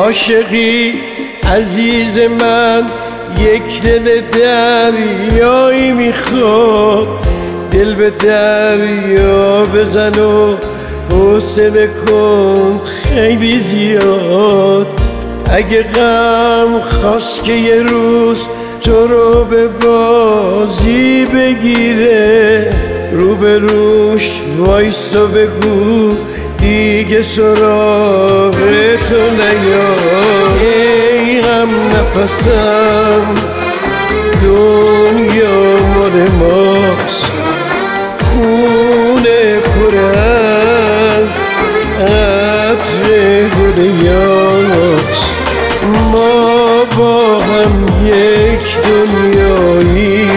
عاشقی عزیز من یک دل دریایی میخواد، دل به دریا بزن و حوصله کن خیلی زیاد. اگه غم خواست که یه روز تو رو به بازی بگیره، رو به روش وایسا بگو دیگه سراغ تو نیاد. ای غم نفسم دنیا مال ماست، خونه پر از عطر گل یاس. ما با هم یک دنیایی،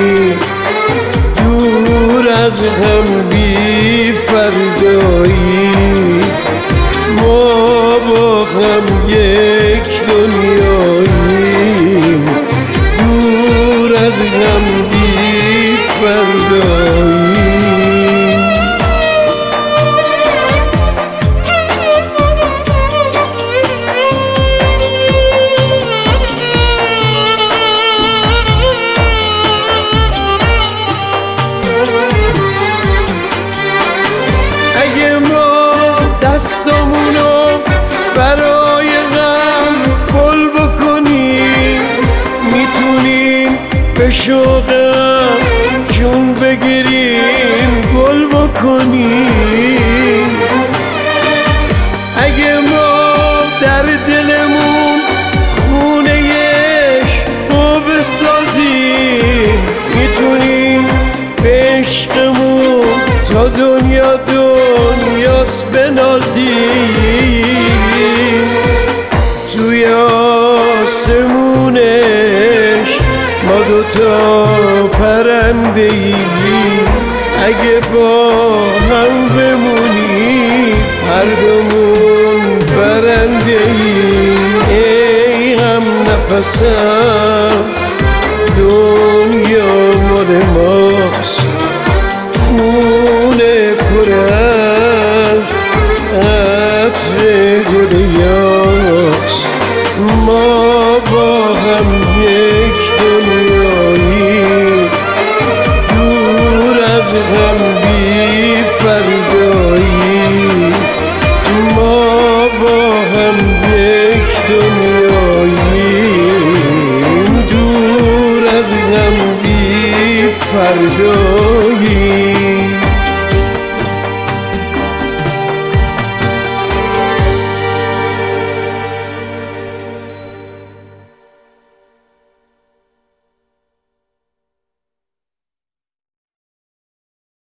دور از هم بی فردایی. ما با هم یک دنیایی، دور از هم بی فردایی. اگه ما دستامونو برای غم گل بکنیم، میتونیم به شوقم جون بگیریم گل بکنیم. اگه ما در دلمون خونه عشق بسازیم، میتونیم به عشقمون تا دنیا دنیاست بنازیم. توی آسمونش ما دوتا پرنده ایم، اگه با هم بمونیم هر دومون برنده ایم. ای غم نفسم دنیا مال ماست، خونه پر از عطر گل یاس. ما با هم یک دنیایی، دور از هم بی فردایی. ما با هم یک دنیایی، دور از هم بی فردایی.